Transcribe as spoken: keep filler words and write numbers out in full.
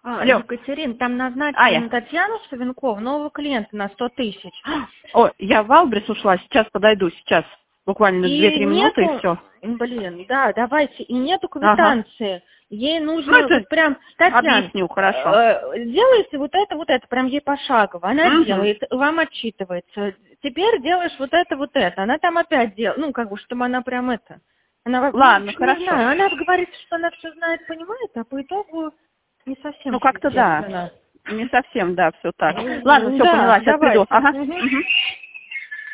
А, Алло. Екатерин, там А, назначили я. на Татьяну Савенкову нового клиента на сто тысяч. О, я в Валбрис ушла, сейчас подойду, сейчас. Буквально И две-три минуты и нету, все. блин, да, давайте, и нету Ага. квитанции. Ей нужно Ну, это вот прям, Татьяна, объясню, хорошо. э, делайте вот это, вот это, прям ей пошагово. Она Мгм. делает, вам отчитывается. Теперь делаешь вот это, вот это. Она там опять делает, ну, как бы, чтобы она прям это... Она, во- Ладно, не хорошо. знаю, она говорит, что она все знает, понимает, а по итогу не совсем Ну, все как-то да. естественно. Не совсем, да, все так. Ладно, М, все, Да, поняла, сейчас приду. давайте. Ага. Мгм. Мгм.